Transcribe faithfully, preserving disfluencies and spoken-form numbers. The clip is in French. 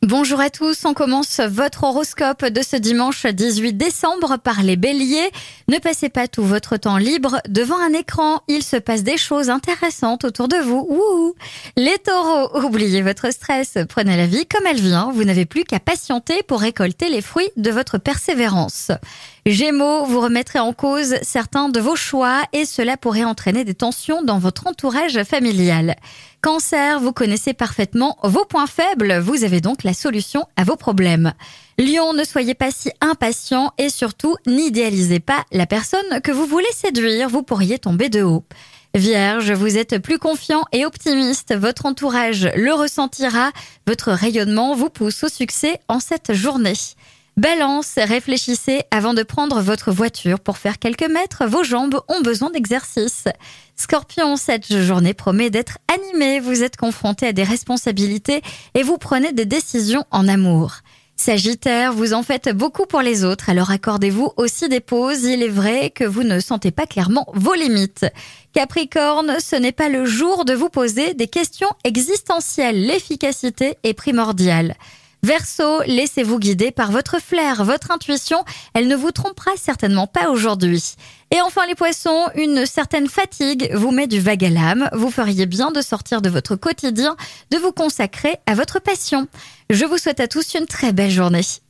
Bonjour à tous, on commence votre horoscope de ce dimanche dix-huit décembre par les béliers. Ne passez pas tout votre temps libre devant un écran, il se passe des choses intéressantes autour de vous. Ouh. Les taureaux, oubliez votre stress, prenez la vie comme elle vient, vous n'avez plus qu'à patienter pour récolter les fruits de votre persévérance. Gémeaux, vous remettrez en cause certains de vos choix et cela pourrait entraîner des tensions dans votre entourage familial. Cancer, vous connaissez parfaitement vos points faibles, vous avez donc la solution à vos problèmes. Lion, ne soyez pas si impatient et surtout n'idéalisez pas la personne que vous voulez séduire, vous pourriez tomber de haut. Vierge, vous êtes plus confiant et optimiste, votre entourage le ressentira, votre rayonnement vous pousse au succès en cette journée. Balance, réfléchissez avant de prendre votre voiture pour faire quelques mètres, vos jambes ont besoin d'exercice. Scorpion, cette journée promet d'être animée, vous êtes confronté à des responsabilités et vous prenez des décisions en amour. Sagittaire, vous en faites beaucoup pour les autres, alors accordez-vous aussi des pauses, il est vrai que vous ne sentez pas clairement vos limites. Capricorne, ce n'est pas le jour de vous poser des questions existentielles, l'efficacité est primordiale. Verseau, laissez-vous guider par votre flair, votre intuition, elle ne vous trompera certainement pas aujourd'hui. Et enfin les poissons, une certaine fatigue vous met du vague à l'âme, vous feriez bien de sortir de votre quotidien, de vous consacrer à votre passion. Je vous souhaite à tous une très belle journée.